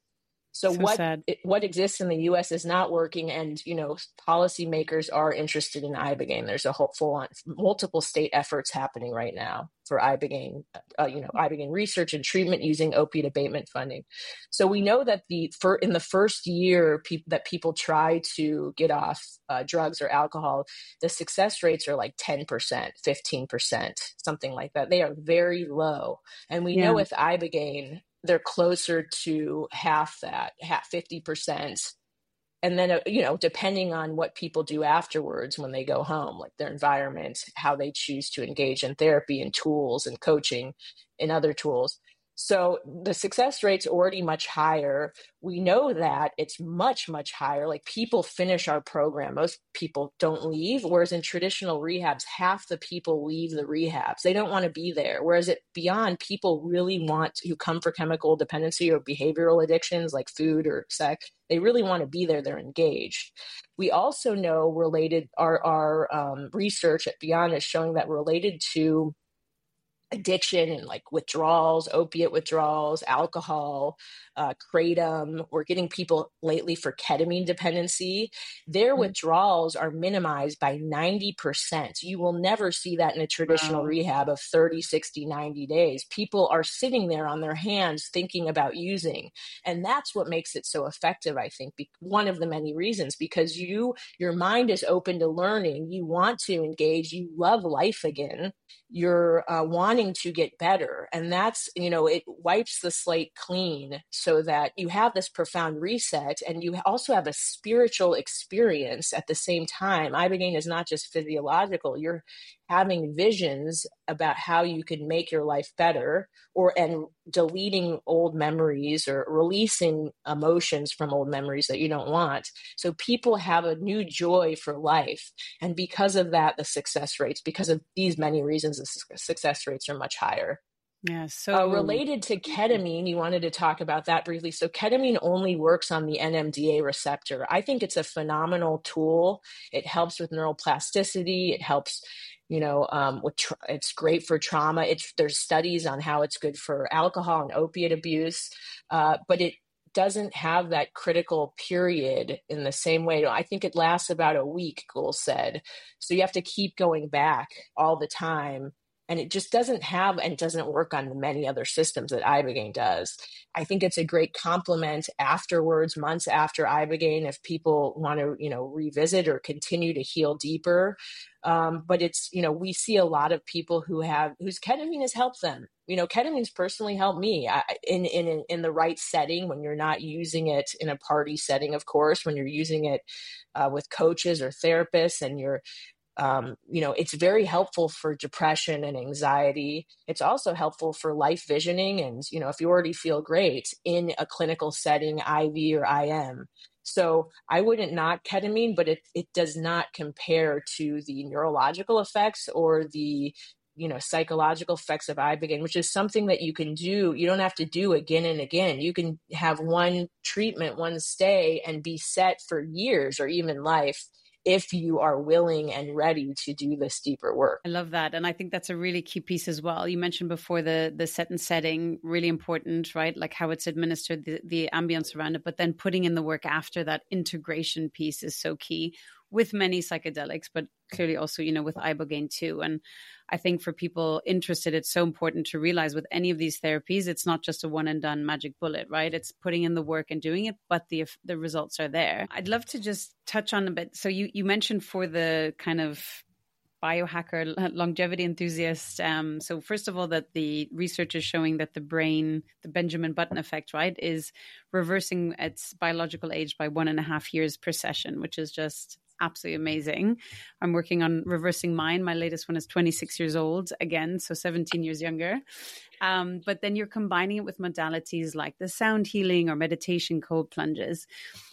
So, so what sad. what exists in the U S is not working, and you know policymakers are interested in Ibogaine. There's a whole full on multiple state efforts happening right now for Ibogaine, uh, you know, Ibogaine research and treatment using opiate abatement funding. So we know that the for in the first year pe- that people try to get off uh, drugs or alcohol, the success rates are like ten percent, fifteen percent, something like that. They are very low, and we yeah. know with Ibogaine, they're closer to half that, half fifty percent. And then, you know, depending on what people do afterwards when they go home, like their environment, how they choose to engage in therapy and tools and coaching and other tools. So the success rate's already much higher. We know that it's much, much higher. Like people finish our program. Most people don't leave, whereas in traditional rehabs, half the people leave the rehabs. They don't want to be there. Whereas at Beyond, people really want to, who come for chemical dependency or behavioral addictions like food or sex, they really want to be there. They're engaged. We also know related, our, our um, research at Beyond is showing that related to addiction and like withdrawals, opiate withdrawals, alcohol, uh, kratom. We're getting people lately for ketamine dependency. Their mm-hmm. withdrawals are minimized by ninety percent. You will never see that in a traditional wow. rehab of thirty, sixty, ninety days. People are sitting there on their hands thinking about using. And that's what makes it so effective, I think. Be- one of the many reasons, because you, your mind is open to learning. You want to engage. You love life again. You're uh, wanting to get better. And that's, you know, it wipes the slate clean so that you have this profound reset, and you also have a spiritual experience at the same time. Ibogaine is not just physiological. You're having visions about how you can make your life better, or and deleting old memories or releasing emotions from old memories that you don't want. So people have a new joy for life. And because of that, the success rates, because of these many reasons, the success rates are much higher. Yeah, so uh, related to ketamine, you wanted to talk about that briefly. So ketamine only works on the N M D A receptor. I think it's a phenomenal tool. It helps with neuroplasticity. It helps, you know, um, with tra- it's great for trauma. It's there's studies on how it's good for alcohol and opiate abuse, uh, but it doesn't have that critical period in the same way. I think it lasts about a week, Gul said. So you have to keep going back all the time. And it just doesn't have and doesn't work on the many other systems that Ibogaine does. I think it's a great complement afterwards, months after Ibogaine, if people want to, you know, revisit or continue to heal deeper. Um, but it's, you know, we see a lot of people who have, whose ketamine has helped them. You know, ketamine's personally helped me I, in, in, in the right setting, when you're not using it in a party setting, of course, when you're using it uh, with coaches or therapists, and you're, Um, you know, it's very helpful for depression and anxiety. It's also helpful for life visioning. And, you know, if you already feel great in a clinical setting, I V or I M. So I wouldn't knock ketamine, but it, it does not compare to the neurological effects or the, you know, psychological effects of Ibogaine, which is something that you can do. You don't have to do again and again. You can have one treatment, one stay, and be set for years or even life. if you are willing and ready to do this deeper work. I love that. And I think that's a really key piece as well. You mentioned before the the set and setting, really important, right? Like how it's administered, the, the ambience around it, but then putting in the work after that integration piece is so key with many psychedelics, but clearly also, you know, with ibogaine too. And I think for people interested, it's so important to realize with any of these therapies, it's not just a one and done magic bullet, right? It's putting in the work and doing it, but the the results are there. I'd love to just touch on a bit. So you, you mentioned for the kind of biohacker longevity enthusiast. Um, so first of all, that the research is showing that the brain, the Benjamin Button effect, right, is reversing its biological age by one and a half years per session, which is just absolutely amazing. I'm working on reversing mine. My latest one is twenty-six years old again, so seventeen years younger. Um, but then you're combining it with modalities like the sound healing or meditation, cold plunges.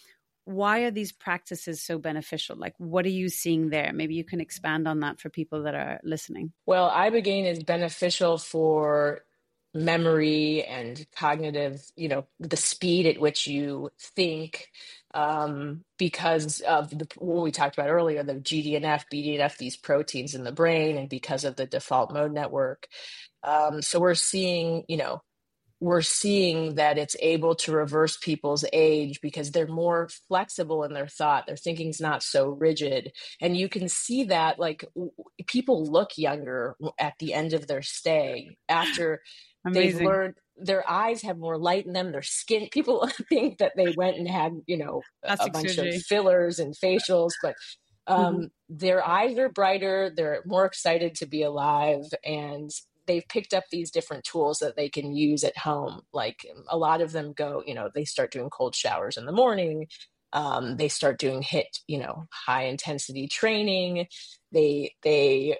Why are these practices so beneficial? Like, what are you seeing there? Maybe you can expand on that for people that are listening. Well, ibogaine is beneficial for memory and cognitive, you know, the speed at which you think, um, because of the, what we talked about earlier, the G D N F, B D N F, these proteins in the brain, and because of the default mode network. Um, so we're seeing, you know, we're seeing that it's able to reverse people's age because they're more flexible in their thought. Their thinking's not so rigid. And you can see that, like, w- people look younger at the end of their stay after Amazing. They've learned. Their eyes have more light in them. Their skin, people think that they went and had, you know, Plastic a bunch surgery. Of fillers and facials, but um, mm-hmm. their eyes are brighter. They're more excited to be alive. And they've picked up these different tools that they can use at home. Like a lot of them go, you know, they start doing cold showers in the morning. Um, they start doing HIIT, you know, high intensity training. They, they,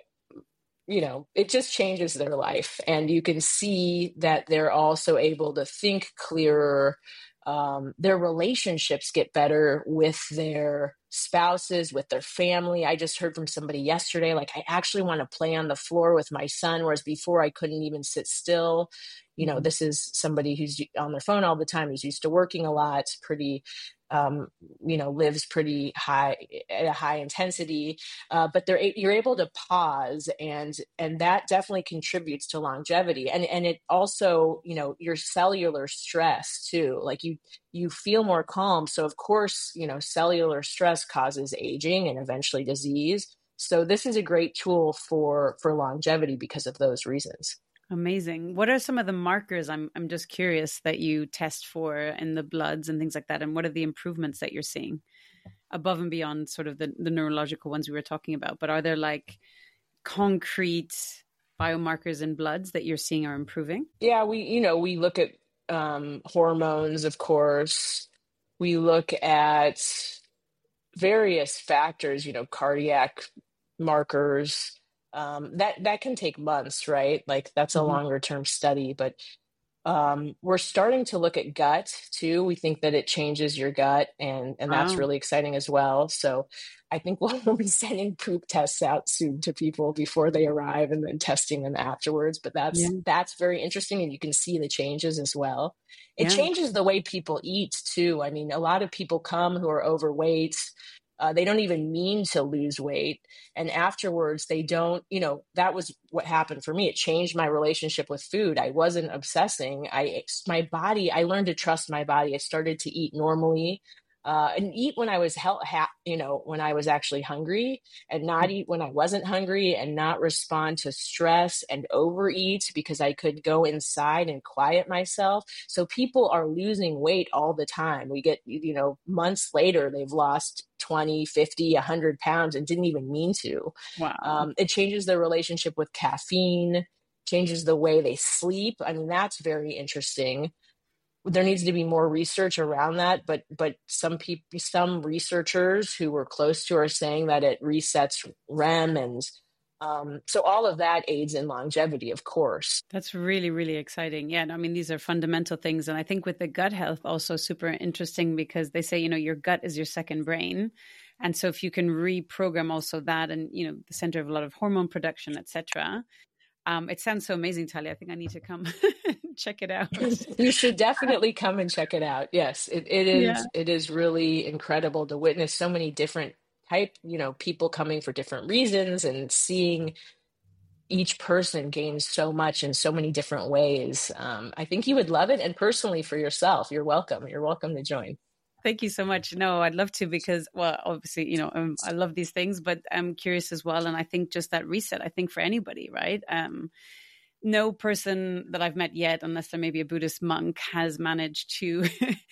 you know, it just changes their life. And you can see that they're also able to think clearer. Um, their relationships get better with their spouses, with their family. I just heard from somebody yesterday, like, I actually want to play on the floor with my son, whereas before I couldn't even sit still. You know, this is somebody who's on their phone all the time, who's used to working a lot, pretty, um, you know, lives pretty high at a high intensity, uh, but they're, you're able to pause, and, and that definitely contributes to longevity. And, and it also, you know, your cellular stress too, like you, you feel more calm. So of course, you know, cellular stress causes aging and eventually disease. So this is a great tool for, for longevity because of those reasons. Amazing. What are some of the markers, I'm I'm just curious, that you test for in the bloods and things like that? And what are the improvements that you're seeing above and beyond sort of the, the neurological ones we were talking about? But are there like concrete biomarkers in bloods that you're seeing are improving? Yeah, we, you know, we look at um, hormones, of course. We look at various factors, you know, cardiac markers. Um, that, that can take months, right? Like that's a mm-hmm. longer term study, but um, we're starting to look at gut too. We think that it changes your gut, and, and that's wow. really exciting as well. So I think we'll be sending poop tests out soon to people before they arrive and then testing them afterwards. But that's, yeah. that's very interesting. And you can see the changes as well. It yeah. changes the way people eat too. I mean, a lot of people come who are overweight. Uh, they don't even mean to lose weight. And afterwards, they don't, you know, that was what happened for me. It changed my relationship with food. I wasn't obsessing. I, my body, I learned to trust my body. I started to eat normally. Uh, and eat when I was, hel- ha- you know, when I was actually hungry, and not eat when I wasn't hungry, and not respond to stress and overeat because I could go inside and quiet myself. So people are losing weight all the time. We get, you know, months later, they've lost twenty, fifty, a hundred pounds and didn't even mean to. Wow. Um, it changes their relationship with caffeine, changes the way they sleep. I mean, that's very interesting. There needs to be more research around that, but but some people, some researchers who were close to are saying that it resets R E M, and um, so all of that aids in longevity, of course. That's really, really exciting. Yeah, I mean, these are fundamental things, and I think with the gut health, also super interesting because they say, you know, your gut is your second brain, and so if you can reprogram also that, and you know, the center of a lot of hormone production, et cetera. Um, it sounds so amazing, Talia. I think I need to come check it out. You should definitely come and check it out. Yes, it, it is. Yeah. It is really incredible to witness so many different type, you know, people coming for different reasons and seeing each person gains so much in so many different ways. Um, I think you would love it. And personally for yourself, you're welcome. You're welcome to join. Thank you so much. No, I'd love to because, well, obviously, you know, um, I love these things, but I'm curious as well. And I think just that reset, I think for anybody, right? Um, no person that I've met yet, unless they're maybe a Buddhist monk, has managed to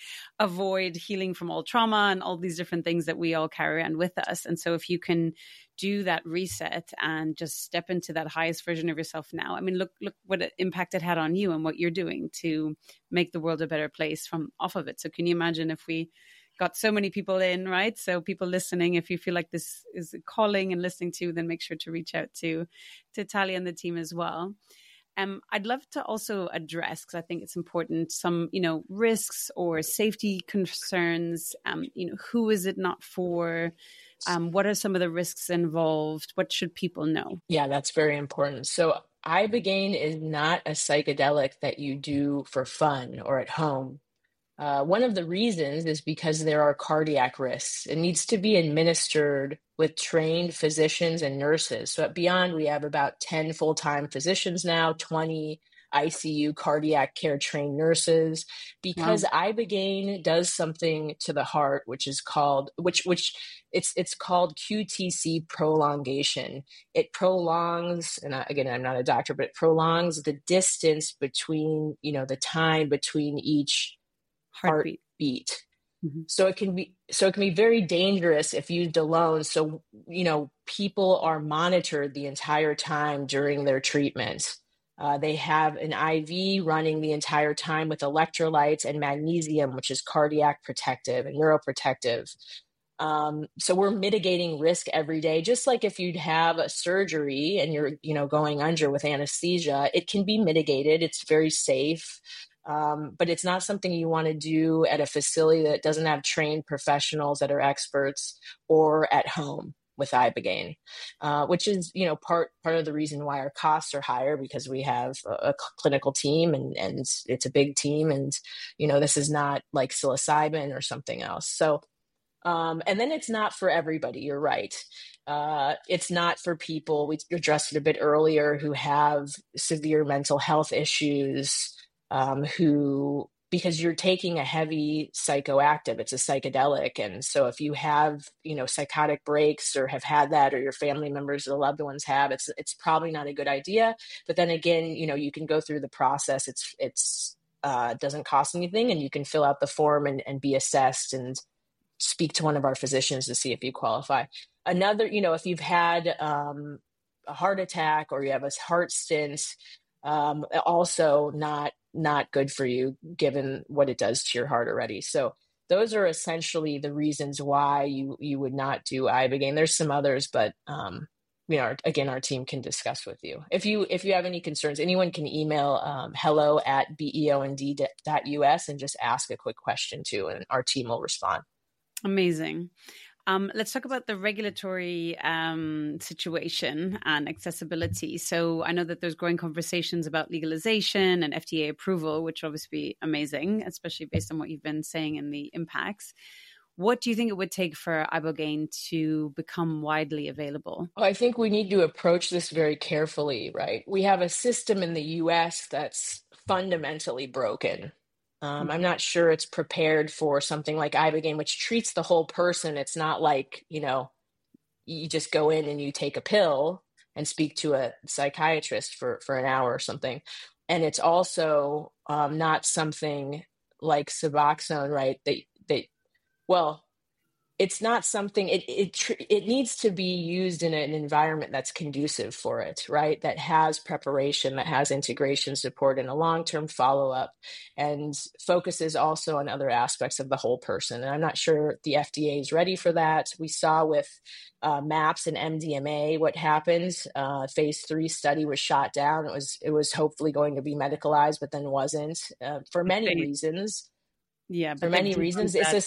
avoid healing from all trauma and all these different things that we all carry around with us. And so if you can do that reset and just step into that highest version of yourself now, I mean, look, look what impact it had on you and what you're doing to make the world a better place from off of it. So can you imagine if we got so many people in, right? So people listening, if you feel like this is calling and listening to, then make sure to reach out to, to Talia and the team as well. Um, I'd love to also address, because I think it's important, some, you know, risks or safety concerns. Um, you know, who is it not for? Um, what are some of the risks involved? What should people know? Yeah, that's very important. So Ibogaine is not a psychedelic that you do for fun or at home. Uh, one of the reasons is because there are cardiac risks. It needs to be administered with trained physicians and nurses. So at Beyond, we have about ten full-time physicians now, twenty I C U cardiac care trained nurses, because wow. Ibogaine does something to the heart, which is called, which, which it's, it's called Q T C prolongation. It prolongs, and I, again, I'm not a doctor, but it prolongs the distance between, you know, the time between each heartbeat. heartbeat. Mm-hmm. So it can be, so it can be very dangerous if used alone. So, you know, people are monitored the entire time during their treatment. Uh, they have an I V running the entire time with electrolytes and magnesium, which is cardiac protective and neuroprotective. Um, so we're mitigating risk every day. Just like if you'd have a surgery and you're, you know, going under with anesthesia, it can be mitigated. It's very safe. Um, but it's not something you want to do at a facility that doesn't have trained professionals that are experts, or at home with Ibogaine, uh, which is, you know, part part of the reason why our costs are higher, because we have a, a clinical team and, and it's a big team. And, you know, this is not like psilocybin or something else. So, um, and then it's not for everybody. You're right. Uh, it's not for people, we addressed it a bit earlier, who have severe mental health issues, um, who, because you're taking a heavy psychoactive, it's a psychedelic. And so if you have, you know, psychotic breaks or have had that, or your family members or loved ones have, it's, it's probably not a good idea. But then again, you know, you can go through the process. It's, it's, uh, doesn't cost anything, and you can fill out the form and, and be assessed and speak to one of our physicians to see if you qualify. Another, you know, if you've had, um, a heart attack or you have a heart stent, um, also not, not good for you given what it does to your heart already. So those are essentially the reasons why you, you would not do Ibogaine. There's some others, but, um, you know, our, again, our team can discuss with you. If you, if you have any concerns, anyone can email, um, hello at beond dot U S and just ask a quick question too, and our team will respond. Amazing. Um, let's talk about the regulatory um, situation and accessibility. So I know that there's growing conversations about legalization and F D A approval, which will obviously be amazing, especially based on what you've been saying and the impacts. What do you think it would take for Ibogaine to become widely available? Well, I think we need to approach this very carefully, right? We have a system in the U S that's fundamentally broken. Um, I'm not sure it's prepared for something like Ibogaine, which treats the whole person. It's not like, you know, you just go in and you take a pill and speak to a psychiatrist for, for an hour or something. And it's also um, not something like Suboxone, right? That, that, well, it's not something, it, it, it needs to be used in an environment that's conducive for it, right? That has preparation, that has integration support and a long-term follow-up, and focuses also on other aspects of the whole person. And I'm not sure the F D A is ready for that. We saw with uh, MAPS and M D M A what happened. Uh, phase three study was shot down. It was, it was hopefully going to be medicalized, but then wasn't uh, for many reasons. Yeah, for many reasons. It's just,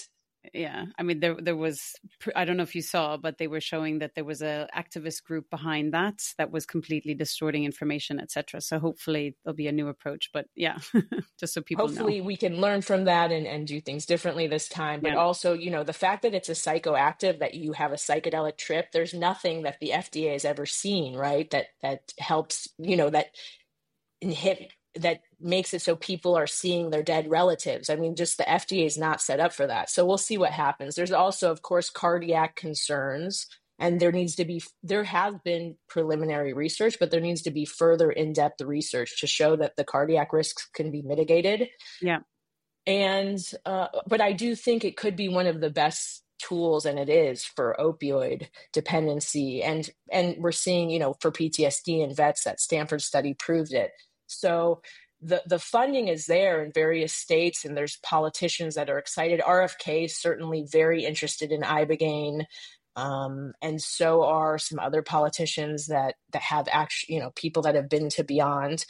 Yeah, I mean, there there was, I don't know if you saw, but they were showing that there was a activist group behind that that was completely distorting information, et cetera. So hopefully there'll be a new approach. But yeah, just so people hopefully know. we can learn from that and, and do things differently this time. But Yeah. also, you know, the fact that it's a psychoactive, that you have a psychedelic trip, there's nothing that the F D A has ever seen, right? That that helps, you know, that inhibit that makes it so people are seeing their dead relatives. I mean, just the F D A is not set up for that. So we'll see what happens. There's also, of course, cardiac concerns, and there needs to be, there has been preliminary research, but there needs to be further in-depth research to show that the cardiac risks can be mitigated. Yeah. And, uh, but I do think it could be one of the best tools, and it is, for opioid dependency. And, and we're seeing, you know, for P T S D in vets, that Stanford study proved it. So the, the funding is there in various states, and there's politicians that are excited. R F K is certainly very interested in Ibogaine. Um, and so are some other politicians that, that have actually, you know, people that have been to Beyond.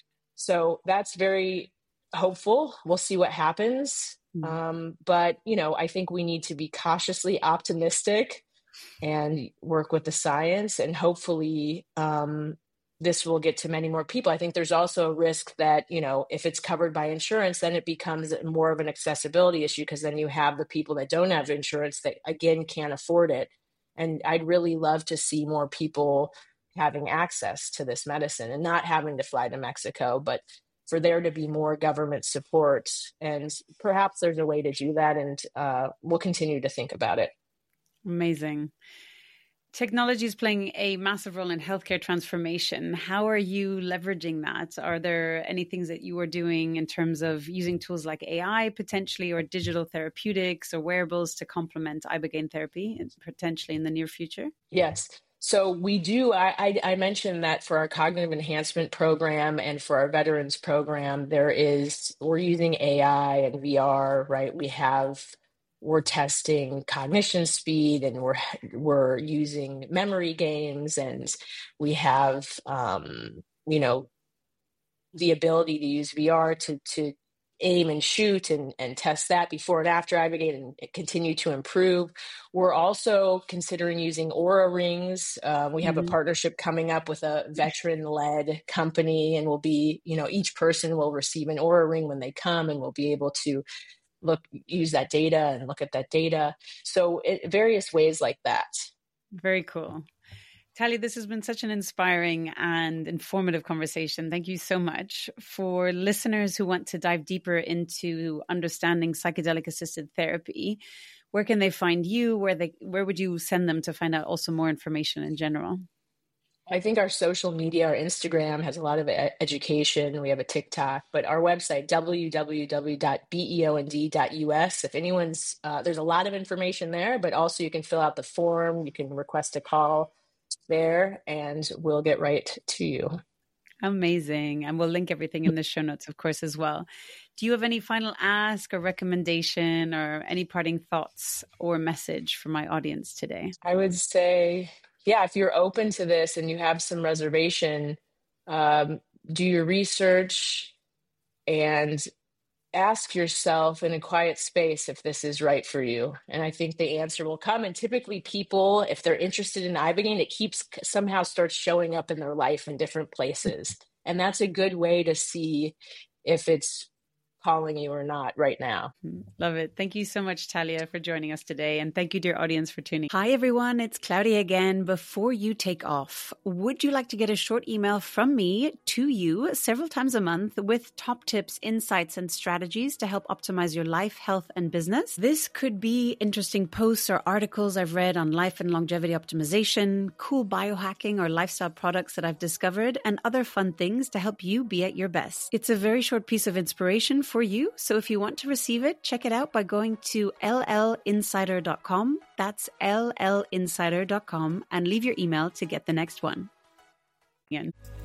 So that's very hopeful. We'll see what happens. Mm-hmm. Um, but, you know, I think we need to be cautiously optimistic and work with the science, and hopefully, um, this will get to many more people. I think there's also a risk that, you know, if it's covered by insurance, then it becomes more of an accessibility issue, because then you have the people that don't have insurance that, again, can't afford it. And I'd really love to see more people having access to this medicine and not having to fly to Mexico, but for there to be more government support. And perhaps there's a way to do that. And uh, we'll continue to think about it. Amazing. Technology is playing a massive role in healthcare transformation. How are you leveraging that? Are there any things that you are doing in terms of using tools like A I potentially, or digital therapeutics or wearables to complement Ibogaine therapy potentially in the near future? Yes. So we do, I, I, I mentioned that for our cognitive enhancement program and for our veterans program, there is, we're using A I and V R, right? We have We're testing cognition speed, and we're we're using memory games, and we have um, you know the ability to use V R to to aim and shoot and, and test that before and after Ibogaine and continue to improve. We're also considering using Oura rings. Uh, we have mm-hmm. a partnership coming up with a veteran-led company, and we'll be, you know, each person will receive an Oura ring when they come, and we'll be able to look, use that data and look at that data. So it, various ways like that. Very cool. Talia, this has been such an inspiring and informative conversation. Thank you so much. For listeners who want to dive deeper into understanding psychedelic assisted therapy, where can they find you? Where they, where would you send them to find out also more information in general? I think our social media, our Instagram has a lot of ed- education. We have a TikTok, but our website, w w w dot beond dot u s. If anyone's, uh, there's a lot of information there, but also you can fill out the form. You can request a call there, and we'll get right to you. Amazing. And we'll link everything in the show notes, of course, as well. Do you have any final ask or recommendation or any parting thoughts or message for my audience today? I would say, yeah, if you're open to this and you have some reservation, um, do your research and ask yourself in a quiet space if this is right for you. And I think the answer will come. And typically people, if they're interested in Ibogaine, it keeps somehow starts showing up in their life in different places. And that's a good way to see if it's calling you or not right now. Love it. Thank you so much, Talia, for joining us today. And thank you, dear audience, for tuning. Hi, everyone. It's Claudia again. Before you take off, would you like to get a short email from me to you several times a month with top tips, insights, and strategies to help optimize your life, health, and business? This could be interesting posts or articles I've read on life and longevity optimization, cool biohacking or lifestyle products that I've discovered, and other fun things to help you be at your best. It's a very short piece of inspiration for you. So if you want to receive it, check it out by going to l l insider dot com. That's l l insider dot com, and leave your email to get the next one. Again.